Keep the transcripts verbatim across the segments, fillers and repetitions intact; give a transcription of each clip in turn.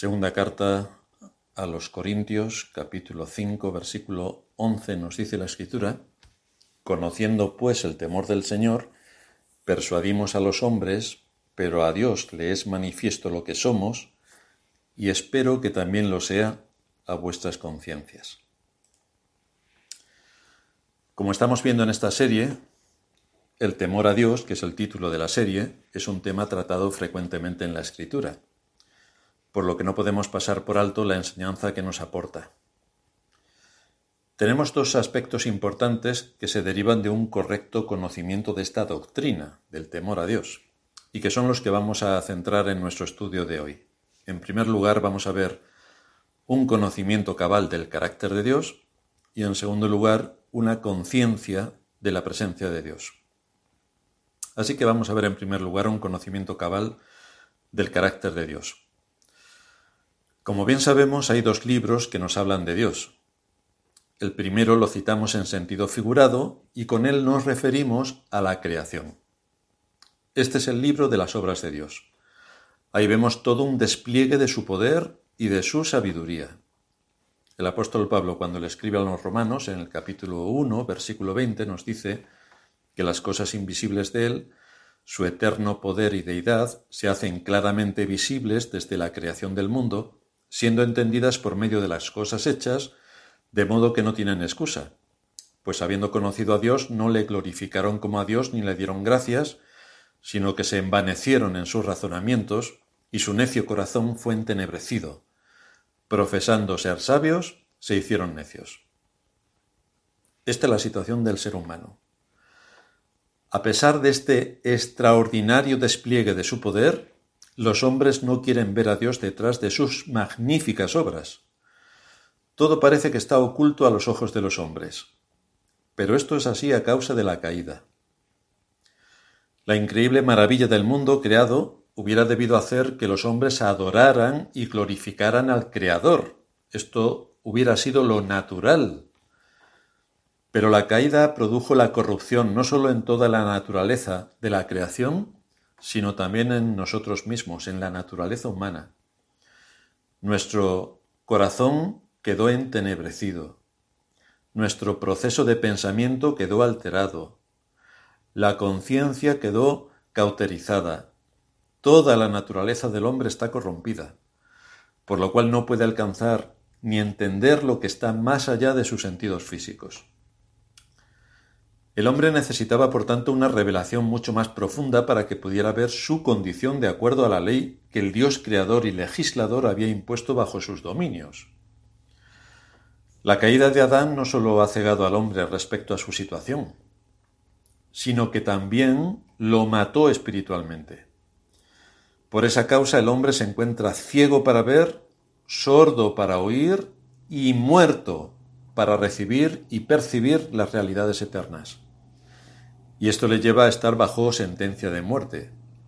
Segunda carta a los Corintios, capítulo cinco, versículo once, nos dice la Escritura: «Conociendo pues el temor del Señor, persuadimos a los hombres, pero a Dios le es manifiesto lo que somos, y espero que también lo sea a vuestras conciencias». Como estamos viendo en esta serie, el temor a Dios, que es el título de la serie, es un tema tratado frecuentemente en la Escritura, por lo que no podemos pasar por alto la enseñanza que nos aporta. Tenemos dos aspectos importantes que se derivan de un correcto conocimiento de esta doctrina, del temor a Dios, y que son los que vamos a centrar en nuestro estudio de hoy. En primer lugar, vamos a ver un conocimiento cabal del carácter de Dios y, en segundo lugar, una conciencia de la presencia de Dios. Así que vamos a ver en primer lugar un conocimiento cabal del carácter de Dios. Como bien sabemos, hay dos libros que nos hablan de Dios. El primero lo citamos en sentido figurado y con él nos referimos a la creación. Este es el libro de las obras de Dios. Ahí vemos todo un despliegue de su poder y de su sabiduría. El apóstol Pablo, cuando le escribe a los romanos, en el capítulo uno, versículo veinte, nos dice que las cosas invisibles de él, su eterno poder y deidad, se hacen claramente visibles desde la creación del mundo, siendo entendidas por medio de las cosas hechas, de modo que no tienen excusa, pues habiendo conocido a Dios no le glorificaron como a Dios ni le dieron gracias, sino que se envanecieron en sus razonamientos y su necio corazón fue entenebrecido. Profesando ser sabios, se hicieron necios. Esta es la situación del ser humano. A pesar de este extraordinario despliegue de su poder, los hombres no quieren ver a Dios detrás de sus magníficas obras. Todo parece que está oculto a los ojos de los hombres. Pero esto es así a causa de la caída. La increíble maravilla del mundo creado hubiera debido hacer que los hombres adoraran y glorificaran al Creador. Esto hubiera sido lo natural. Pero la caída produjo la corrupción no solo en toda la naturaleza de la creación, sino también en nosotros mismos, en la naturaleza humana. Nuestro corazón quedó entenebrecido. Nuestro proceso de pensamiento quedó alterado. La conciencia quedó cauterizada. Toda la naturaleza del hombre está corrompida, por lo cual no puede alcanzar ni entender lo que está más allá de sus sentidos físicos. El hombre necesitaba, por tanto, una revelación mucho más profunda para que pudiera ver su condición de acuerdo a la ley que el Dios creador y legislador había impuesto bajo sus dominios. La caída de Adán no solo ha cegado al hombre respecto a su situación, sino que también lo mató espiritualmente. Por esa causa el hombre se encuentra ciego para ver, sordo para oír y muerto para recibir y percibir las realidades eternas. Y esto le lleva a estar bajo sentencia de muerte.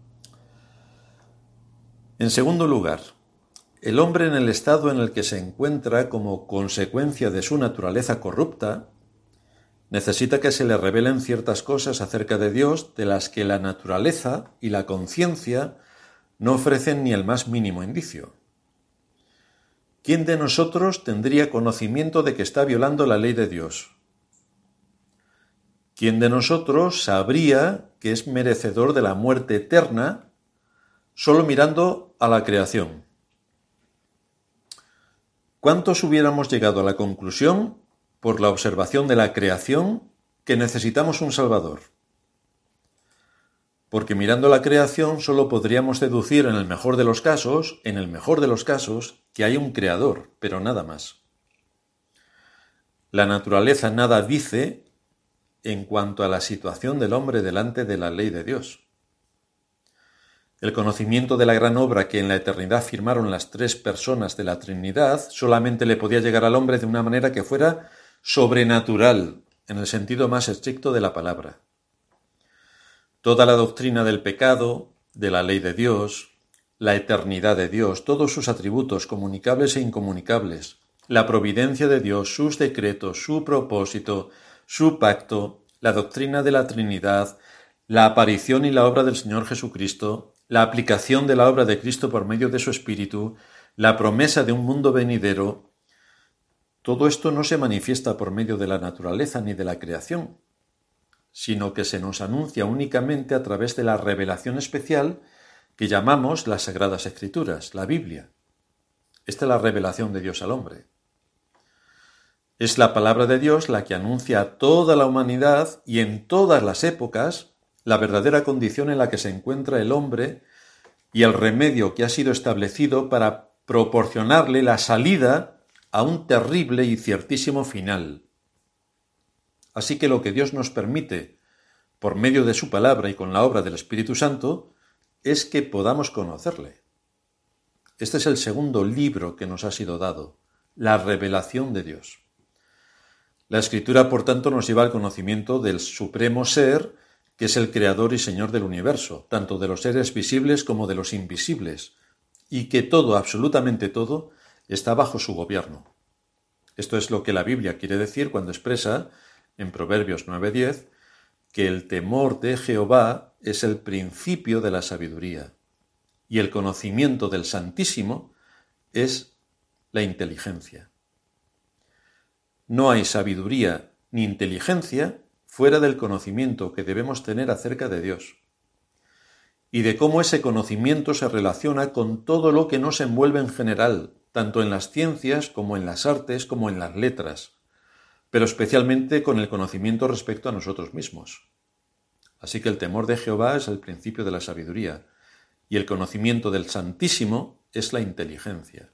En segundo lugar, el hombre en el estado en el que se encuentra como consecuencia de su naturaleza corrupta, necesita que se le revelen ciertas cosas acerca de Dios de las que la naturaleza y la conciencia no ofrecen ni el más mínimo indicio. ¿Quién de nosotros tendría conocimiento de que está violando la ley de Dios? ¿Quién de nosotros sabría que es merecedor de la muerte eterna solo mirando a la creación? ¿Cuántos hubiéramos llegado a la conclusión, por la observación de la creación, que necesitamos un Salvador? Porque mirando la creación solo podríamos deducir en el mejor de los casos, en el mejor de los casos, que hay un creador, pero nada más. La naturaleza nada dice en cuanto a la situación del hombre delante de la ley de Dios. El conocimiento de la gran obra que en la eternidad firmaron las tres personas de la Trinidad solamente le podía llegar al hombre de una manera que fuera sobrenatural, en el sentido más estricto de la palabra. Toda la doctrina del pecado, de la ley de Dios, la eternidad de Dios, todos sus atributos comunicables e incomunicables, la providencia de Dios, sus decretos, su propósito, su pacto, la doctrina de la Trinidad, la aparición y la obra del Señor Jesucristo, la aplicación de la obra de Cristo por medio de su Espíritu, la promesa de un mundo venidero, todo esto no se manifiesta por medio de la naturaleza ni de la creación, sino que se nos anuncia únicamente a través de la revelación especial que llamamos las Sagradas Escrituras, la Biblia. Esta es la revelación de Dios al hombre. Es la palabra de Dios la que anuncia a toda la humanidad y en todas las épocas la verdadera condición en la que se encuentra el hombre y el remedio que ha sido establecido para proporcionarle la salida a un terrible y ciertísimo final. Así que lo que Dios nos permite, por medio de su palabra y con la obra del Espíritu Santo, es que podamos conocerle. Este es el segundo libro que nos ha sido dado, la revelación de Dios. La Escritura, por tanto, nos lleva al conocimiento del Supremo Ser, que es el Creador y Señor del universo, tanto de los seres visibles como de los invisibles, y que todo, absolutamente todo, está bajo su gobierno. Esto es lo que la Biblia quiere decir cuando expresa, en Proverbios nueve diez, que el temor de Jehová es el principio de la sabiduría, y el conocimiento del Santísimo es la inteligencia. No hay sabiduría ni inteligencia fuera del conocimiento que debemos tener acerca de Dios, y de cómo ese conocimiento se relaciona con todo lo que nos envuelve en general, tanto en las ciencias como en las artes como en las letras, pero especialmente con el conocimiento respecto a nosotros mismos. Así que el temor de Jehová es el principio de la sabiduría, y el conocimiento del Santísimo es la inteligencia.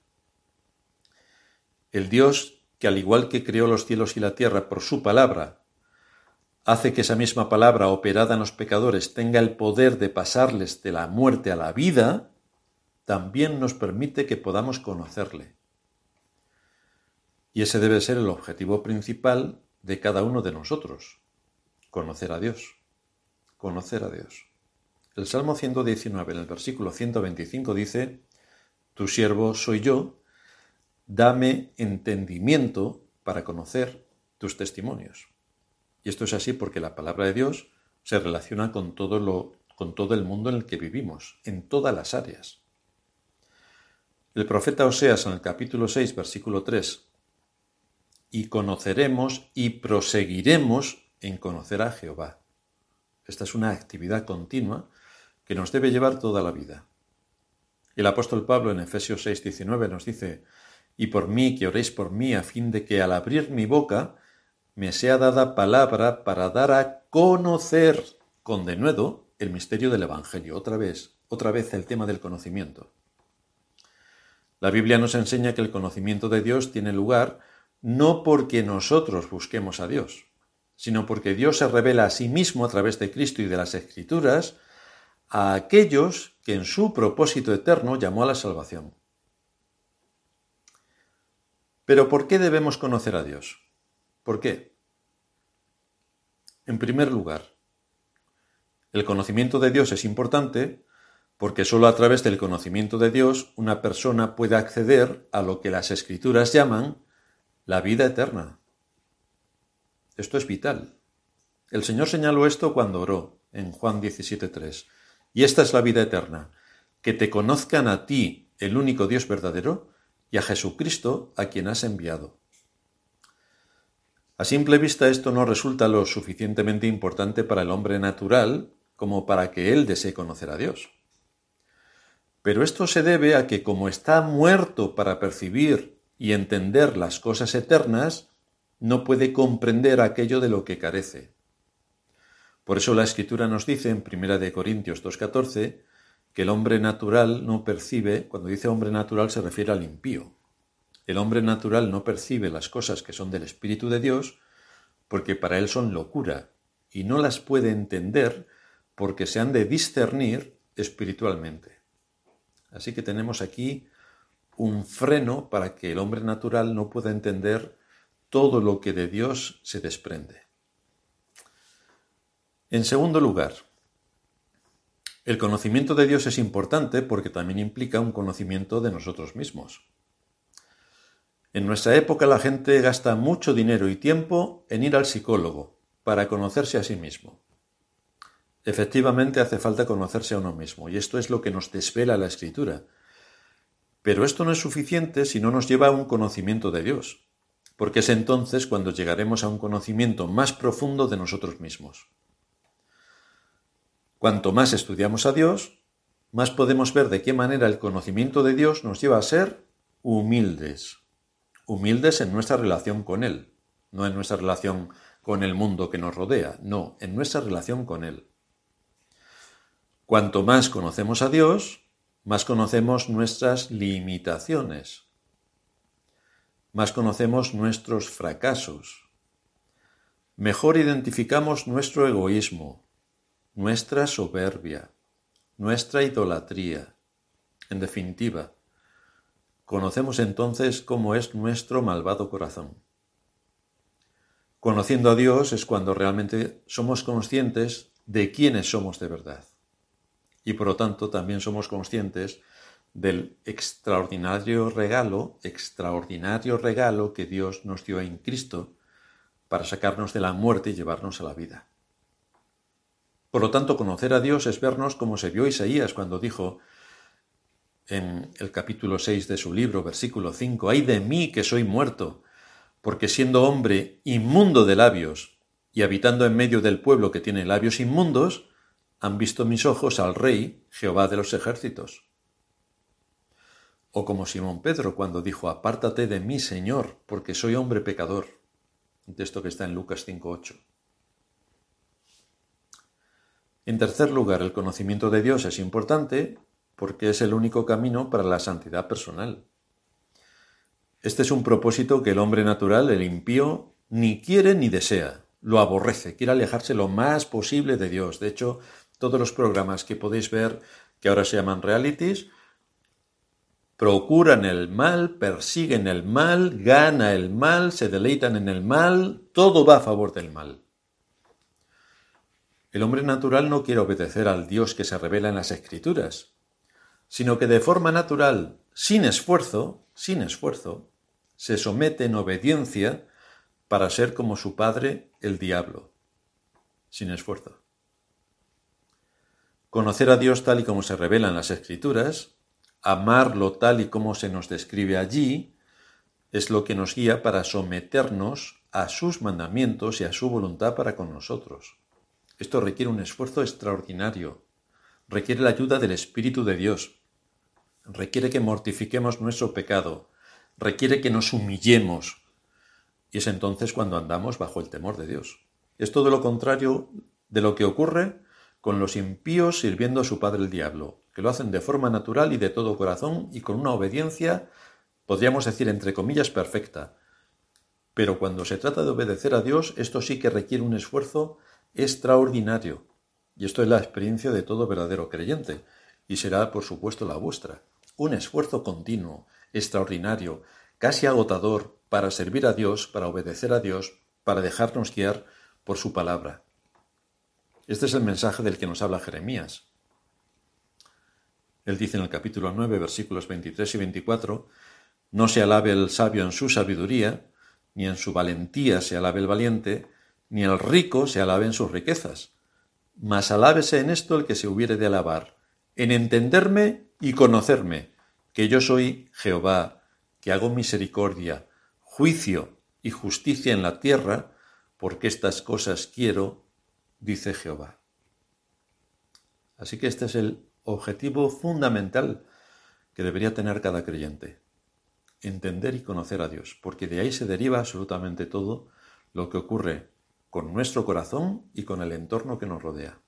El Dios, que al igual que creó los cielos y la tierra por su palabra, hace que esa misma palabra operada en los pecadores tenga el poder de pasarles de la muerte a la vida, también nos permite que podamos conocerle. Y ese debe ser el objetivo principal de cada uno de nosotros, conocer a Dios, conocer a Dios. El Salmo ciento diecinueve, en el versículo ciento veinticinco, dice: Tu siervo soy yo, dame entendimiento para conocer tus testimonios. Y esto es así porque la palabra de Dios se relaciona con todo, lo, con todo el mundo en el que vivimos, en todas las áreas. El profeta Oseas, en el capítulo seis, versículo tres, y conoceremos y proseguiremos en conocer a Jehová. Esta es una actividad continua que nos debe llevar toda la vida. El apóstol Pablo en Efesios seis diecinueve nos dice: y por mí, que oréis por mí, a fin de que al abrir mi boca me sea dada palabra para dar a conocer con denuedo el misterio del Evangelio. Otra vez, otra vez el tema del conocimiento. La Biblia nos enseña que el conocimiento de Dios tiene lugar no porque nosotros busquemos a Dios, sino porque Dios se revela a sí mismo a través de Cristo y de las Escrituras a aquellos que en su propósito eterno llamó a la salvación. Pero ¿por qué debemos conocer a Dios? ¿Por qué? En primer lugar, el conocimiento de Dios es importante porque sólo a través del conocimiento de Dios una persona puede acceder a lo que las Escrituras llaman la vida eterna. Esto es vital. El Señor señaló esto cuando oró en Juan diecisiete tres. Y esta es la vida eterna, que te conozcan a ti, el único Dios verdadero, y a Jesucristo, a quien has enviado. A simple vista esto no resulta lo suficientemente importante para el hombre natural como para que él desee conocer a Dios. Pero esto se debe a que como está muerto para percibir y entender las cosas eternas, no puede comprender aquello de lo que carece. Por eso la Escritura nos dice en primera de Corintios dos catorce que el hombre natural no percibe, cuando dice hombre natural se refiere al impío. El hombre natural no percibe las cosas que son del Espíritu de Dios porque para él son locura y no las puede entender porque se han de discernir espiritualmente. Así que tenemos aquí un freno para que el hombre natural no pueda entender todo lo que de Dios se desprende. En segundo lugar, el conocimiento de Dios es importante porque también implica un conocimiento de nosotros mismos. En nuestra época la gente gasta mucho dinero y tiempo en ir al psicólogo para conocerse a sí mismo. Efectivamente hace falta conocerse a uno mismo y esto es lo que nos desvela la Escritura, Pero esto no es suficiente si no nos lleva a un conocimiento de Dios, porque es entonces cuando llegaremos a un conocimiento más profundo de nosotros mismos. Cuanto más estudiamos a Dios, más podemos ver de qué manera el conocimiento de Dios nos lleva a ser humildes. Humildes en nuestra relación con Él, no en nuestra relación con el mundo que nos rodea, no, en nuestra relación con Él. Cuanto más conocemos a Dios, más conocemos nuestras limitaciones, más conocemos nuestros fracasos, mejor identificamos nuestro egoísmo, nuestra soberbia, nuestra idolatría. En definitiva, conocemos entonces cómo es nuestro malvado corazón. Conociendo a Dios es cuando realmente somos conscientes de quiénes somos de verdad. Y por lo tanto también somos conscientes del extraordinario regalo, extraordinario regalo que Dios nos dio en Cristo para sacarnos de la muerte y llevarnos a la vida. Por lo tanto, conocer a Dios es vernos como se vio Isaías cuando dijo en el capítulo seis de su libro, versículo cinco, «Ay de mí que soy muerto, porque siendo hombre inmundo de labios y habitando en medio del pueblo que tiene labios inmundos, han visto mis ojos al Rey, Jehová de los ejércitos». O como Simón Pedro cuando dijo, «Apártate de mí, Señor, porque soy hombre pecador». Un texto que está en Lucas cinco ocho. En tercer lugar, el conocimiento de Dios es importante porque es el único camino para la santidad personal. Este es un propósito que el hombre natural, el impío, ni quiere ni desea, lo aborrece, quiere alejarse lo más posible de Dios. De hecho, todos los programas que podéis ver, que ahora se llaman realities, procuran el mal, persiguen el mal, gana el mal, se deleitan en el mal, todo va a favor del mal. El hombre natural no quiere obedecer al Dios que se revela en las Escrituras, sino que de forma natural, sin esfuerzo, sin esfuerzo, se somete en obediencia para ser como su padre, el diablo, sin esfuerzo. Conocer a Dios tal y como se revela en las Escrituras, amarlo tal y como se nos describe allí, es lo que nos guía para someternos a sus mandamientos y a su voluntad para con nosotros. Esto requiere un esfuerzo extraordinario, requiere la ayuda del Espíritu de Dios, requiere que mortifiquemos nuestro pecado, requiere que nos humillemos, y es entonces cuando andamos bajo el temor de Dios. Es todo lo contrario de lo que ocurre con los impíos sirviendo a su padre el diablo, que lo hacen de forma natural y de todo corazón y con una obediencia, podríamos decir entre comillas, perfecta. Pero cuando se trata de obedecer a Dios, esto sí que requiere un esfuerzo extraordinario. Y esto es la experiencia de todo verdadero creyente, y será, por supuesto, la vuestra. Un esfuerzo continuo, extraordinario, casi agotador, para servir a Dios, para obedecer a Dios, para dejarnos guiar por su palabra. Este es el mensaje del que nos habla Jeremías. Él dice en el capítulo nueve, versículos veintitrés y veinticuatro, «No se alabe el sabio en su sabiduría, ni en su valentía se alabe el valiente, ni el rico se alabe en sus riquezas. Mas alábese en esto el que se hubiere de alabar, en entenderme y conocerme, que yo soy Jehová, que hago misericordia, juicio y justicia en la tierra, porque estas cosas quiero, dice Jehová». Así que este es el objetivo fundamental que debería tener cada creyente. Entender y conocer a Dios, porque de ahí se deriva absolutamente todo lo que ocurre con nuestro corazón y con el entorno que nos rodea.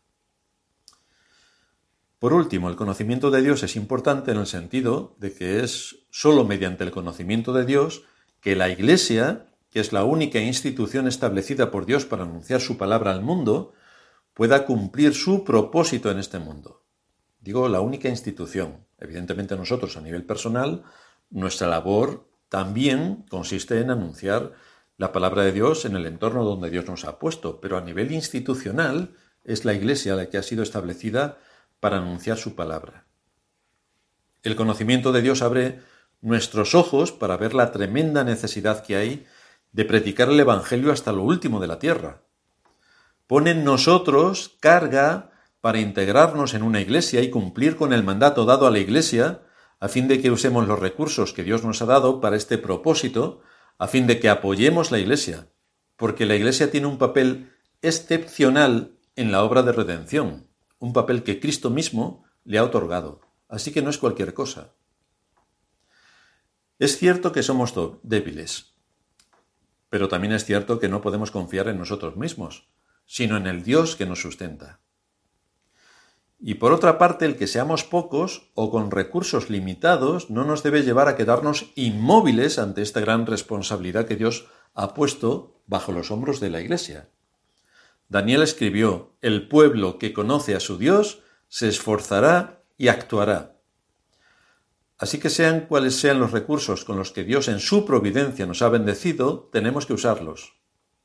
Por último, el conocimiento de Dios es importante en el sentido de que es sólo mediante el conocimiento de Dios que la Iglesia, que es la única institución establecida por Dios para anunciar su palabra al mundo, pueda cumplir su propósito en este mundo. Digo, la única institución. Evidentemente nosotros, a nivel personal, nuestra labor también consiste en anunciar la palabra de Dios en el entorno donde Dios nos ha puesto, pero a nivel institucional es la Iglesia la que ha sido establecida para anunciar su palabra. El conocimiento de Dios abre nuestros ojos para ver la tremenda necesidad que hay de predicar el Evangelio hasta lo último de la tierra. Pone en nosotros carga para integrarnos en una iglesia y cumplir con el mandato dado a la iglesia a fin de que usemos los recursos que Dios nos ha dado para este propósito, a fin de que apoyemos la Iglesia, porque la Iglesia tiene un papel excepcional en la obra de redención, un papel que Cristo mismo le ha otorgado, así que no es cualquier cosa. Es cierto que somos débiles, pero también es cierto que no podemos confiar en nosotros mismos, sino en el Dios que nos sustenta. Y por otra parte, el que seamos pocos o con recursos limitados no nos debe llevar a quedarnos inmóviles ante esta gran responsabilidad que Dios ha puesto bajo los hombros de la Iglesia. Daniel escribió: «El pueblo que conoce a su Dios se esforzará y actuará». Así que sean cuales sean los recursos con los que Dios en su providencia nos ha bendecido, tenemos que usarlos.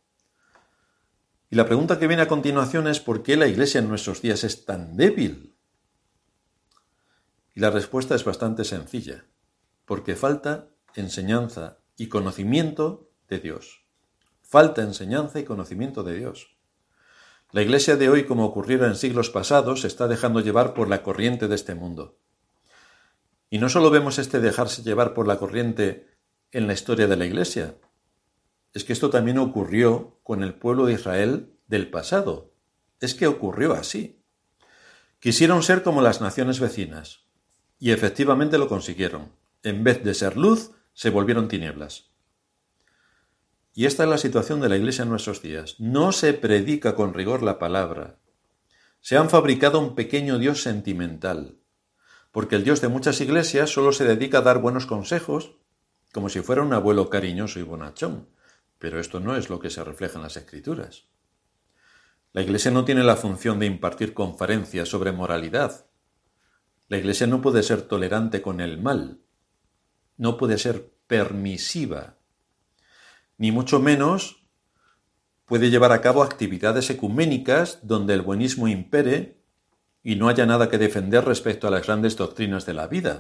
Y la pregunta que viene a continuación es: ¿por qué la Iglesia en nuestros días es tan débil? Y la respuesta es bastante sencilla: porque falta enseñanza y conocimiento de Dios. Falta enseñanza y conocimiento de Dios. La Iglesia de hoy, como ocurriera en siglos pasados, se está dejando llevar por la corriente de este mundo. Y no solo vemos este dejarse llevar por la corriente en la historia de la Iglesia, es que esto también ocurrió con el pueblo de Israel del pasado. Es que ocurrió así. Quisieron ser como las naciones vecinas, y efectivamente lo consiguieron. En vez de ser luz, se volvieron tinieblas. Y esta es la situación de la Iglesia en nuestros días. No se predica con rigor la palabra. Se han fabricado un pequeño Dios sentimental, porque el Dios de muchas iglesias solo se dedica a dar buenos consejos, como si fuera un abuelo cariñoso y bonachón. Pero esto no es lo que se refleja en las Escrituras. La Iglesia no tiene la función de impartir conferencias sobre moralidad. La Iglesia no puede ser tolerante con el mal, no puede ser permisiva, ni mucho menos puede llevar a cabo actividades ecuménicas donde el buenismo impere y no haya nada que defender respecto a las grandes doctrinas de la vida,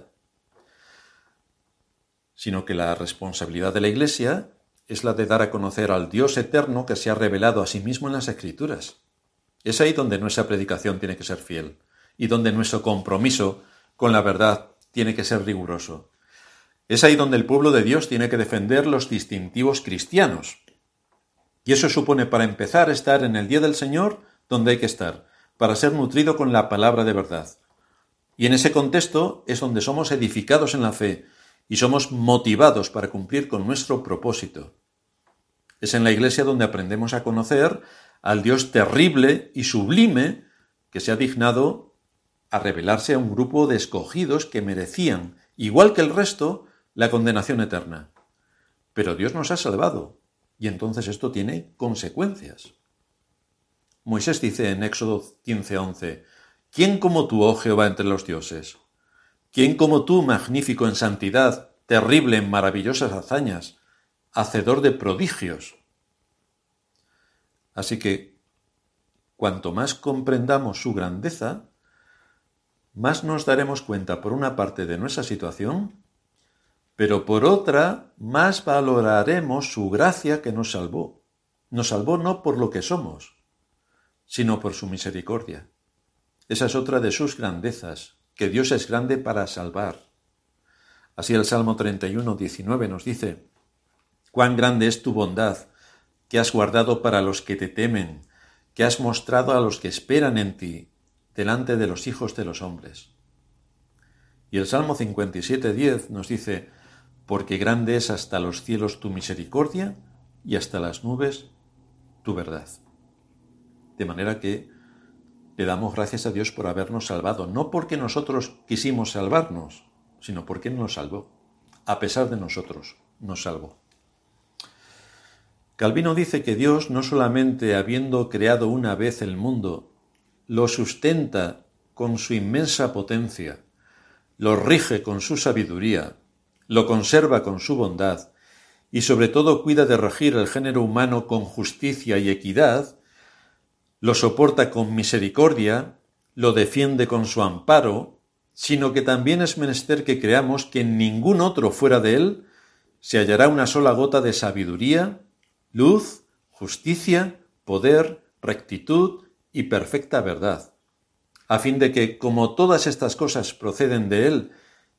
sino que la responsabilidad de la Iglesia es la de dar a conocer al Dios eterno que se ha revelado a sí mismo en las Escrituras. Es ahí donde nuestra predicación tiene que ser fiel y donde nuestro compromiso con la verdad tiene que ser riguroso. Es ahí donde el pueblo de Dios tiene que defender los distintivos cristianos. Y eso supone, para empezar, estar en el día del Señor donde hay que estar, para ser nutrido con la palabra de verdad. Y en ese contexto es donde somos edificados en la fe y somos motivados para cumplir con nuestro propósito. Es en la Iglesia donde aprendemos a conocer al Dios terrible y sublime que se ha dignado a revelarse a un grupo de escogidos que merecían, igual que el resto, la condenación eterna. Pero Dios nos ha salvado, y entonces esto tiene consecuencias. Moisés dice en Éxodo quince once: «¿Quién como tú, oh Jehová, entre los dioses? ¿Quién como tú, magnífico en santidad, terrible en maravillosas hazañas, hacedor de prodigios?» Así que, cuanto más comprendamos su grandeza, más nos daremos cuenta, por una parte, de nuestra situación, pero por otra, más valoraremos su gracia que nos salvó. Nos salvó no por lo que somos, sino por su misericordia. Esa es otra de sus grandezas, que Dios es grande para salvar. Así el Salmo treinta y uno, diecinueve nos dice: «Cuán grande es tu bondad, que has guardado para los que te temen, que has mostrado a los que esperan en ti, delante de los hijos de los hombres». Y el Salmo cincuenta y siete, diez nos dice: «Porque grande es hasta los cielos tu misericordia y hasta las nubes tu verdad». De manera que le damos gracias a Dios por habernos salvado, no porque nosotros quisimos salvarnos, sino porque Él nos salvó. A pesar de nosotros, nos salvó. Calvino dice que Dios, no solamente habiendo creado una vez el mundo, lo sustenta con su inmensa potencia, lo rige con su sabiduría, lo conserva con su bondad y sobre todo cuida de regir el género humano con justicia y equidad, lo soporta con misericordia, lo defiende con su amparo, sino que también es menester que creamos que en ningún otro fuera de Él se hallará una sola gota de sabiduría, luz, justicia, poder, rectitud y perfecta verdad, a fin de que, como todas estas cosas proceden de Él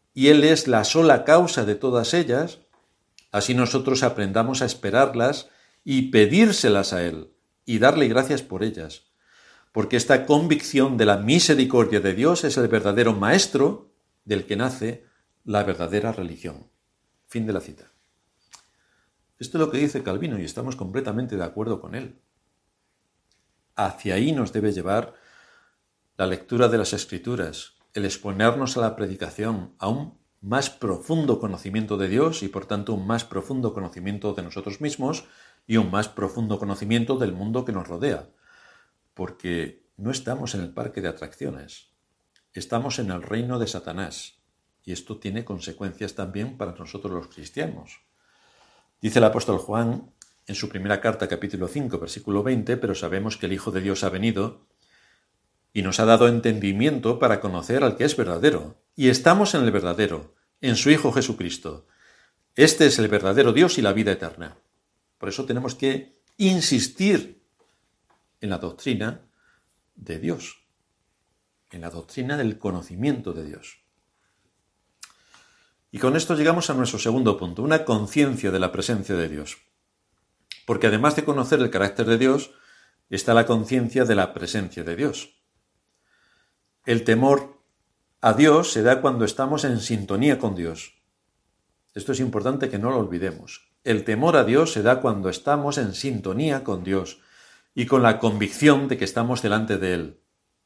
y Él es la sola causa de todas ellas, así nosotros aprendamos a esperarlas y pedírselas a Él y darle gracias por ellas, porque esta convicción de la misericordia de Dios es el verdadero maestro del que nace la verdadera religión. Fin de la cita. Esto es lo que dice Calvino y estamos completamente de acuerdo con él. Hacia ahí nos debe llevar la lectura de las Escrituras, el exponernos a la predicación, a un más profundo conocimiento de Dios y por tanto un más profundo conocimiento de nosotros mismos y un más profundo conocimiento del mundo que nos rodea, porque no estamos en el parque de atracciones, estamos en el reino de Satanás y esto tiene consecuencias también para nosotros los cristianos. Dice el apóstol Juan en su primera carta, capítulo cinco, versículo veinte, pero sabemos que el Hijo de Dios ha venido y nos ha dado entendimiento para conocer al que es verdadero. Y estamos en el verdadero, en su Hijo Jesucristo. Este es el verdadero Dios y la vida eterna. Por eso tenemos que insistir en la doctrina de Dios, en la doctrina del conocimiento de Dios. Y con esto llegamos a nuestro segundo punto, una conciencia de la presencia de Dios. Porque además de conocer el carácter de Dios, está la conciencia de la presencia de Dios. El temor a Dios se da cuando estamos en sintonía con Dios. Esto es importante que no lo olvidemos. El temor a Dios se da cuando estamos en sintonía con Dios y con la convicción de que estamos delante de Él,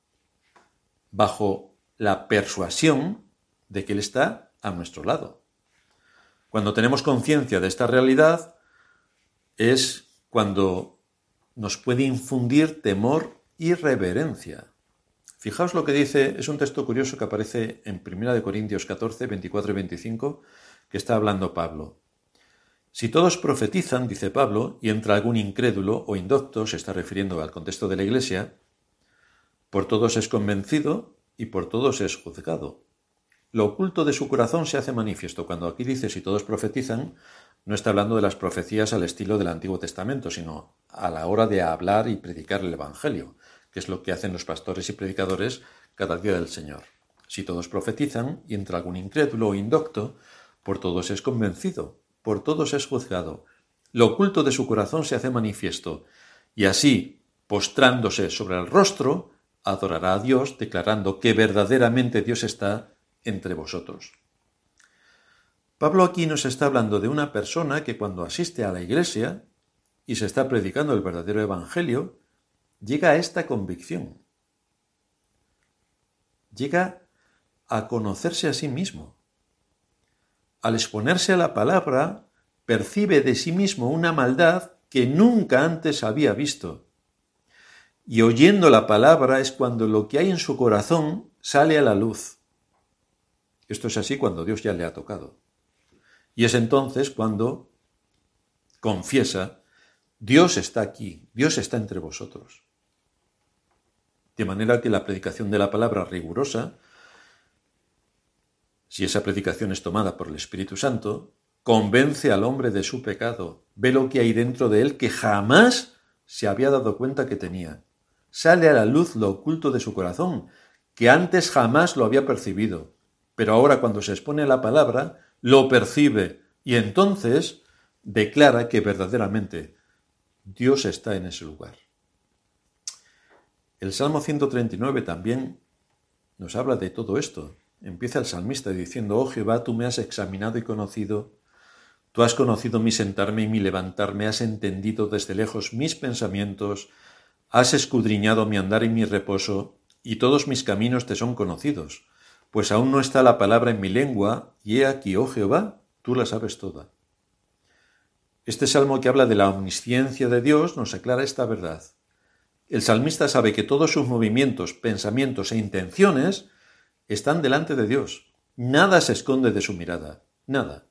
bajo la persuasión de que Él está a nuestro lado. Cuando tenemos conciencia de esta realidad, es cuando nos puede infundir temor y reverencia. Fijaos lo que dice, es un texto curioso que aparece en primera de Corintios catorce, veinticuatro y veinticinco, que está hablando Pablo. Si todos profetizan, dice Pablo, y entra algún incrédulo o indocto, se está refiriendo al contexto de la Iglesia, por todos es convencido y por todos es juzgado. Lo oculto de su corazón se hace manifiesto. Cuando aquí dice si todos profetizan, no está hablando de las profecías al estilo del Antiguo Testamento, sino a la hora de hablar y predicar el Evangelio, que es lo que hacen los pastores y predicadores cada día del Señor. Si todos profetizan y entra algún incrédulo o indocto, por todos es convencido, por todos es juzgado. Lo oculto de su corazón se hace manifiesto, y así, postrándose sobre el rostro, adorará a Dios, declarando que verdaderamente Dios está entre vosotros. Pablo aquí nos está hablando de una persona que cuando asiste a la iglesia y se está predicando el verdadero evangelio, llega a esta convicción. Llega a conocerse a sí mismo. Al exponerse a la palabra, percibe de sí mismo una maldad que nunca antes había visto. Y oyendo la palabra es cuando lo que hay en su corazón sale a la luz. Esto es así cuando Dios ya le ha tocado. Y es entonces cuando confiesa, Dios está aquí, Dios está entre vosotros. De manera que la predicación de la palabra rigurosa, si esa predicación es tomada por el Espíritu Santo, convence al hombre de su pecado, ve lo que hay dentro de él que jamás se había dado cuenta que tenía. Sale a la luz lo oculto de su corazón, que antes jamás lo había percibido, pero ahora cuando se expone a la palabra, lo percibe y entonces declara que verdaderamente Dios está en ese lugar. El Salmo ciento treinta y nueve también nos habla de todo esto. Empieza el salmista diciendo: Oh Jehová, tú me has examinado y conocido, tú has conocido mi sentarme y mi levantarme, has entendido desde lejos mis pensamientos, has escudriñado mi andar y mi reposo, y todos mis caminos te son conocidos. Pues aún no está la palabra en mi lengua, y he aquí, oh Jehová, tú la sabes toda. Este salmo que habla de la omnisciencia de Dios nos aclara esta verdad. El salmista sabe que todos sus movimientos, pensamientos e intenciones están delante de Dios. Nada se esconde de su mirada, nada.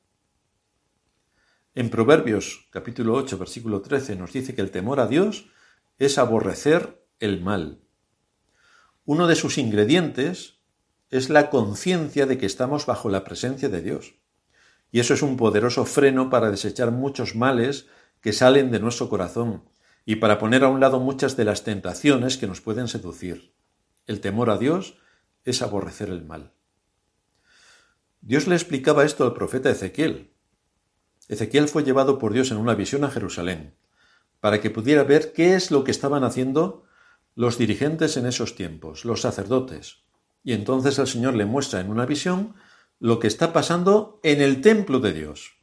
En Proverbios, capítulo ocho, versículo trece, nos dice que el temor a Dios es aborrecer el mal. Uno de sus ingredientes es la conciencia de que estamos bajo la presencia de Dios. Y eso es un poderoso freno para desechar muchos males que salen de nuestro corazón y para poner a un lado muchas de las tentaciones que nos pueden seducir. El temor a Dios es aborrecer el mal. Dios le explicaba esto al profeta Ezequiel. Ezequiel fue llevado por Dios en una visión a Jerusalén, para que pudiera ver qué es lo que estaban haciendo los dirigentes en esos tiempos, los sacerdotes. Y entonces el Señor le muestra en una visión lo que está pasando en el templo de Dios.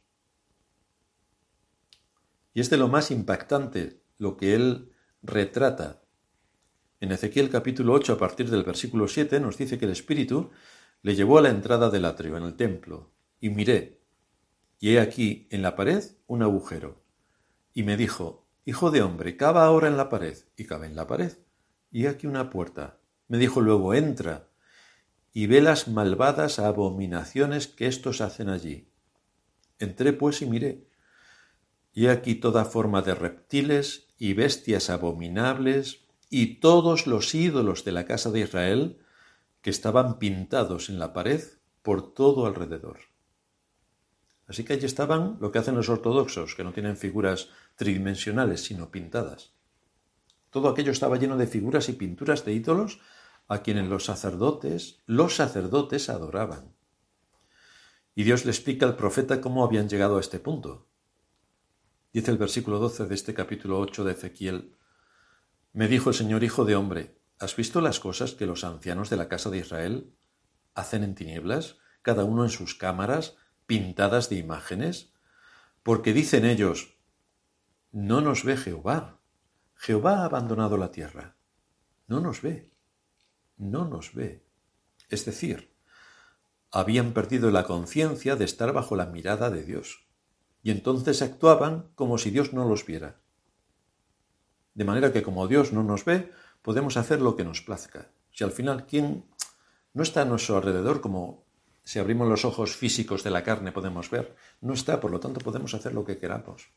Y es de lo más impactante lo que él retrata. En Ezequiel capítulo ocho, a partir del versículo siete, nos dice que el Espíritu le llevó a la entrada del atrio, en el templo, y miré, y he aquí en la pared un agujero. Y me dijo, hijo de hombre, cava ahora en la pared, y cavé en la pared, y he aquí una puerta. Me dijo luego, entra, y ve las malvadas abominaciones que éstos hacen allí. Entré pues y miré, y he aquí toda forma de reptiles y bestias abominables, y todos los ídolos de la casa de Israel, que estaban pintados en la pared por todo alrededor. Así que allí estaban lo que hacen los ortodoxos, que no tienen figuras tridimensionales, sino pintadas. Todo aquello estaba lleno de figuras y pinturas de ídolos a quienes los sacerdotes, los sacerdotes adoraban. Y Dios le explica al profeta cómo habían llegado a este punto. Dice el versículo doce de este capítulo ocho de Ezequiel, me dijo el Señor, hijo de hombre, ¿has visto las cosas que los ancianos de la casa de Israel hacen en tinieblas, cada uno en sus cámaras, pintadas de imágenes? Porque dicen ellos, no nos ve Jehová. Jehová ha abandonado la tierra. No nos ve. No nos ve. Es decir, habían perdido la conciencia de estar bajo la mirada de Dios. Y entonces actuaban como si Dios no los viera. De manera que como Dios no nos ve, podemos hacer lo que nos plazca. Si al final, ¿quién no está a nuestro alrededor como si abrimos los ojos físicos de la carne podemos ver? No está, por lo tanto podemos hacer lo que queramos.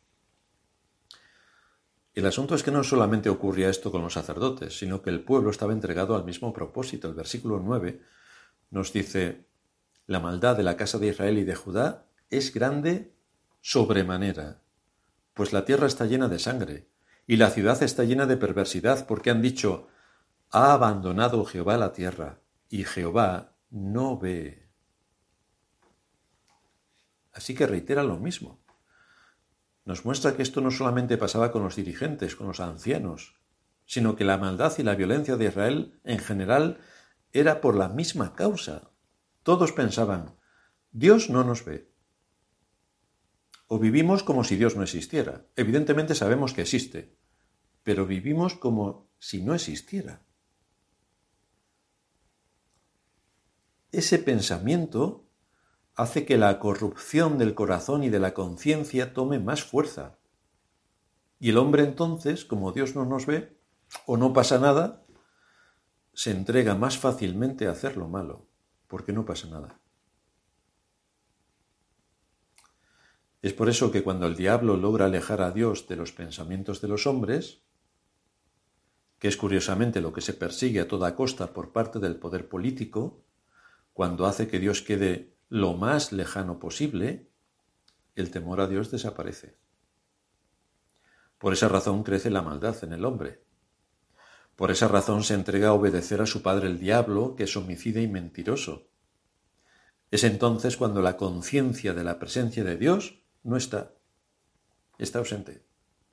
El asunto es que no solamente ocurría esto con los sacerdotes, sino que el pueblo estaba entregado al mismo propósito. El versículo nueve nos dice, la maldad de la casa de Israel y de Judá es grande sobremanera, pues la tierra está llena de sangre, y la ciudad está llena de perversidad, porque han dicho, ha abandonado Jehová la tierra, y Jehová no ve. Así que reitera lo mismo. Nos muestra que esto no solamente pasaba con los dirigentes, con los ancianos, sino que la maldad y la violencia de Israel en general era por la misma causa. Todos pensaban, Dios no nos ve. O vivimos como si Dios no existiera. Evidentemente sabemos que existe, pero vivimos como si no existiera. Ese pensamiento hace que la corrupción del corazón y de la conciencia tome más fuerza. Y el hombre entonces, como Dios no nos ve, o no pasa nada, se entrega más fácilmente a hacer lo malo, porque no pasa nada. Es por eso que cuando el diablo logra alejar a Dios de los pensamientos de los hombres, que es curiosamente lo que se persigue a toda costa por parte del poder político, cuando hace que Dios quede lo más lejano posible, el temor a Dios desaparece. Por esa razón crece la maldad en el hombre. Por esa razón se entrega a obedecer a su padre el diablo, que es homicida y mentiroso. Es entonces cuando la conciencia de la presencia de Dios no está, está ausente.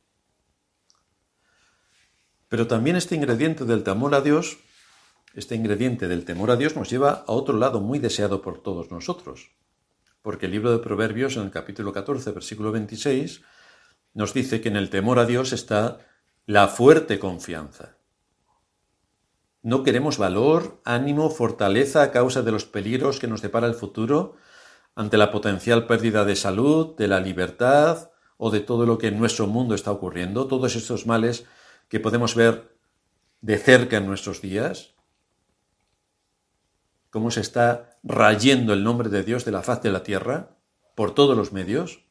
Pero también este ingrediente del temor a Dios, este ingrediente del temor a Dios nos lleva a otro lado muy deseado por todos nosotros. Porque el libro de Proverbios, en el capítulo catorce, versículo veintiséis, nos dice que en el temor a Dios está la fuerte confianza. No queremos valor, ánimo, fortaleza a causa de los peligros que nos depara el futuro, ante la potencial pérdida de salud, de la libertad o de todo lo que en nuestro mundo está ocurriendo, todos estos males que podemos ver de cerca en nuestros días, cómo se está rayendo el nombre de Dios de la faz de la tierra por todos los medios.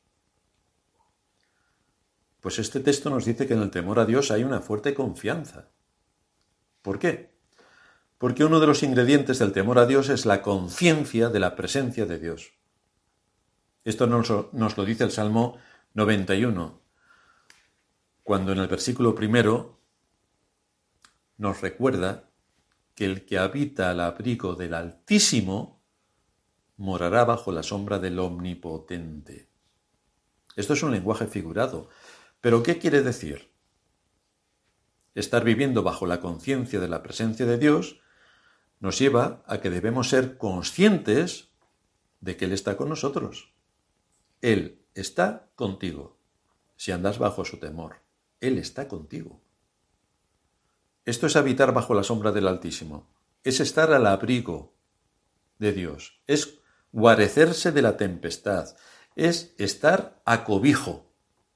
Pues este texto nos dice que en el temor a Dios hay una fuerte confianza. ¿Por qué? Porque uno de los ingredientes del temor a Dios es la conciencia de la presencia de Dios. Esto nos, nos lo dice el Salmo noventa y uno, cuando en el versículo primero nos recuerda que el que habita al abrigo del Altísimo morará bajo la sombra del Omnipotente. Esto es un lenguaje figurado. ¿Pero qué quiere decir? Estar viviendo bajo la conciencia de la presencia de Dios nos lleva a que debemos ser conscientes de que Él está con nosotros. Él está contigo. Si andas bajo su temor, Él está contigo. Esto es habitar bajo la sombra del Altísimo. Es estar al abrigo de Dios. Es guarecerse de la tempestad. Es estar a cobijo.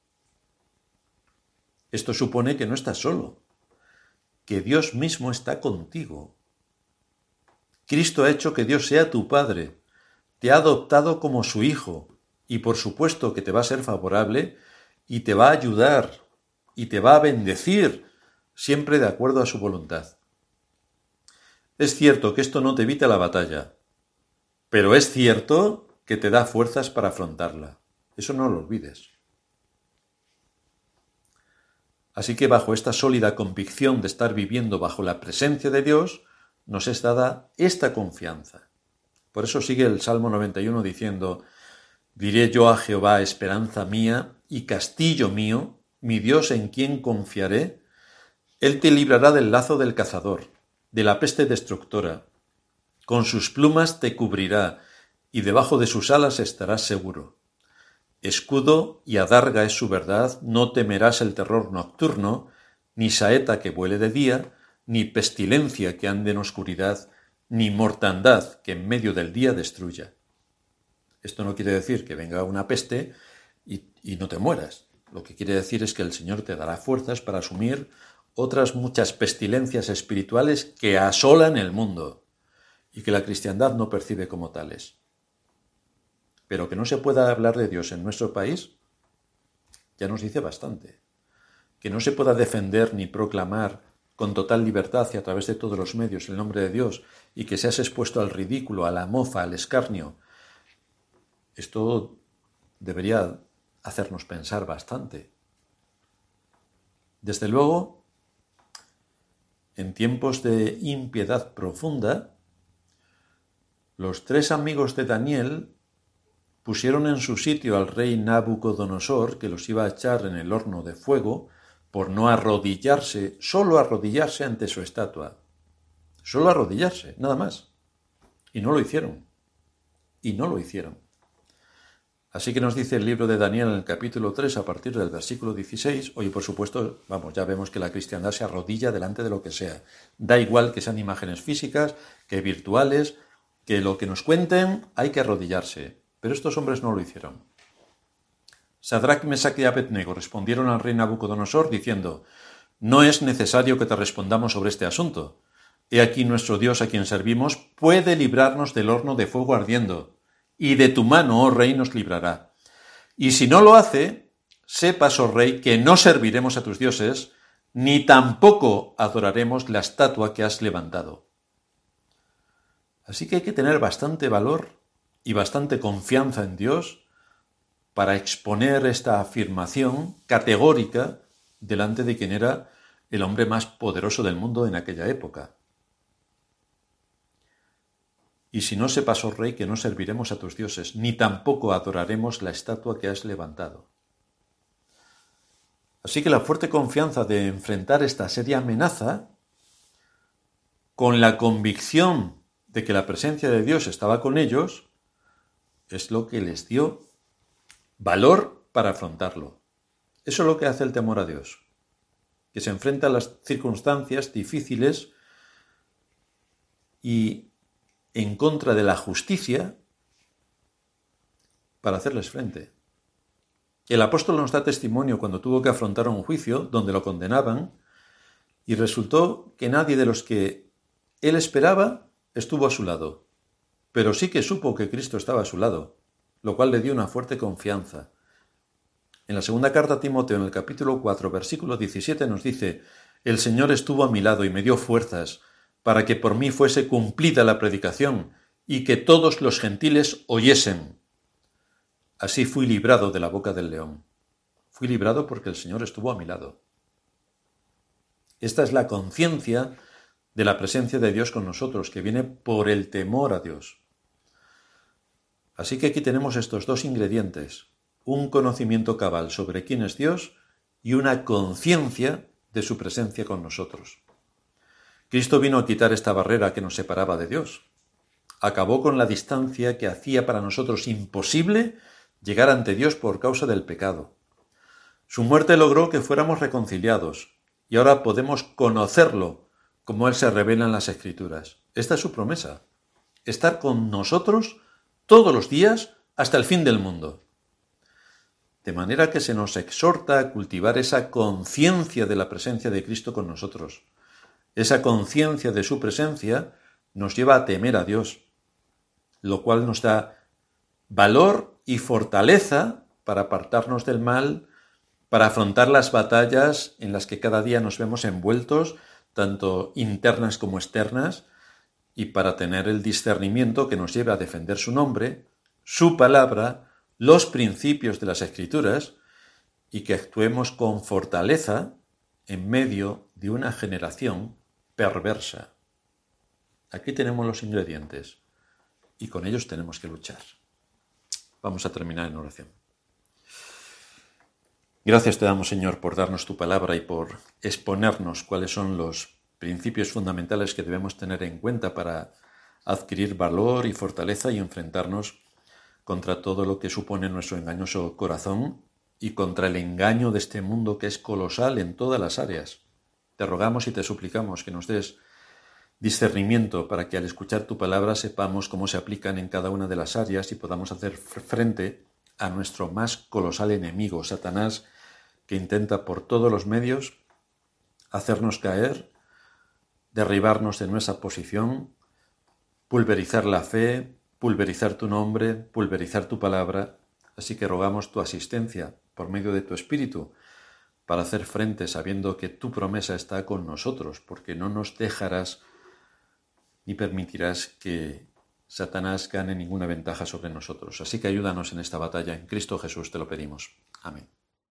Esto supone que no estás solo, que Dios mismo está contigo. Cristo ha hecho que Dios sea tu Padre, te ha adoptado como su Hijo y por supuesto que te va a ser favorable y te va a ayudar y te va a bendecir siempre de acuerdo a su voluntad. Es cierto que esto no te evita la batalla, pero es cierto que te da fuerzas para afrontarla. Eso no lo olvides. Así que bajo esta sólida convicción de estar viviendo bajo la presencia de Dios, nos es dada esta confianza. Por eso sigue el Salmo noventa y uno diciendo: diré yo a Jehová, esperanza mía y castillo mío, mi Dios en quien confiaré. Él te librará del lazo del cazador, de la peste destructora. Con sus plumas te cubrirá, y debajo de sus alas estarás seguro. Escudo y adarga es su verdad, no temerás el terror nocturno, ni saeta que vuele de día, ni pestilencia que ande en oscuridad, ni mortandad que en medio del día destruya. Esto no quiere decir que venga una peste y, y no te mueras. Lo que quiere decir es que el Señor te dará fuerzas para asumir otras muchas pestilencias espirituales que asolan el mundo y que la cristiandad no percibe como tales. Pero que no se pueda hablar de Dios en nuestro país, ya nos dice bastante. Que no se pueda defender ni proclamar con total libertad y a través de todos los medios el nombre de Dios y que seas expuesto al ridículo, a la mofa, al escarnio, esto debería hacernos pensar bastante. Desde luego, en tiempos de impiedad profunda, los tres amigos de Daniel pusieron en su sitio al rey Nabucodonosor, que los iba a echar en el horno de fuego, por no arrodillarse, solo arrodillarse ante su estatua. Solo arrodillarse, nada más. Y no lo hicieron. Y no lo hicieron. Así que nos dice el libro de Daniel en el capítulo tres, a partir del versículo dieciséis, oye, por supuesto, vamos, ya vemos que la cristiandad se arrodilla delante de lo que sea. Da igual que sean imágenes físicas, que virtuales, que lo que nos cuenten, hay que arrodillarse. Pero estos hombres no lo hicieron. Sadrac, Mesac y Abednego respondieron al rey Nabucodonosor diciendo: no es necesario que te respondamos sobre este asunto. He aquí nuestro Dios a quien servimos puede librarnos del horno de fuego ardiendo, y de tu mano, oh rey, nos librará. Y si no lo hace, sepas, oh rey, que no serviremos a tus dioses, ni tampoco adoraremos la estatua que has levantado. Así que hay que tener bastante valor y bastante confianza en Dios para exponer esta afirmación categórica delante de quien era el hombre más poderoso del mundo en aquella época. Y si no sepas, oh rey, que no serviremos a tus dioses, ni tampoco adoraremos la estatua que has levantado. Así que la fuerte confianza de enfrentar esta seria amenaza, con la convicción de que la presencia de Dios estaba con ellos, es lo que les dio valor para afrontarlo. Eso es lo que hace el temor a Dios, que se enfrenta a las circunstancias difíciles y en contra de la justicia para hacerles frente. El apóstol nos da testimonio cuando tuvo que afrontar un juicio donde lo condenaban y resultó que nadie de los que él esperaba estuvo a su lado, pero sí que supo que Cristo estaba a su lado, lo cual le dio una fuerte confianza. En la segunda carta a Timoteo, en el capítulo cuatro, versículo diecisiete, nos dice: el Señor estuvo a mi lado y me dio fuerzas para que por mí fuese cumplida la predicación y que todos los gentiles oyesen. Así fui librado de la boca del león. Fui librado porque el Señor estuvo a mi lado. Esta es la conciencia de la presencia de Dios con nosotros, que viene por el temor a Dios. Así que aquí tenemos estos dos ingredientes, un conocimiento cabal sobre quién es Dios y una conciencia de su presencia con nosotros. Cristo vino a quitar esta barrera que nos separaba de Dios. Acabó con la distancia que hacía para nosotros imposible llegar ante Dios por causa del pecado. Su muerte logró que fuéramos reconciliados y ahora podemos conocerlo como Él se revela en las Escrituras. Esta es su promesa, estar con nosotros todos los días hasta el fin del mundo. De manera que se nos exhorta a cultivar esa conciencia de la presencia de Cristo con nosotros. Esa conciencia de su presencia nos lleva a temer a Dios, lo cual nos da valor y fortaleza para apartarnos del mal, para afrontar las batallas en las que cada día nos vemos envueltos, tanto internas como externas, y para tener el discernimiento que nos lleve a defender su nombre, su palabra, los principios de las Escrituras, y que actuemos con fortaleza en medio de una generación perversa. Aquí tenemos los ingredientes y con ellos tenemos que luchar. Vamos a terminar en oración. Gracias te damos, Señor, por darnos tu palabra y por exponernos cuáles son los principios fundamentales que debemos tener en cuenta para adquirir valor y fortaleza y enfrentarnos contra todo lo que supone nuestro engañoso corazón y contra el engaño de este mundo que es colosal en todas las áreas. Te rogamos y te suplicamos que nos des discernimiento para que al escuchar tu palabra sepamos cómo se aplican en cada una de las áreas y podamos hacer frente a nuestro más colosal enemigo, Satanás, que intenta por todos los medios hacernos caer, derribarnos de nuestra posición, pulverizar la fe, pulverizar tu nombre, pulverizar tu palabra. Así que rogamos tu asistencia por medio de tu Espíritu para hacer frente sabiendo que tu promesa está con nosotros, porque no nos dejarás ni permitirás que Satanás gane ninguna ventaja sobre nosotros. Así que ayúdanos en esta batalla. En Cristo Jesús te lo pedimos. Amén.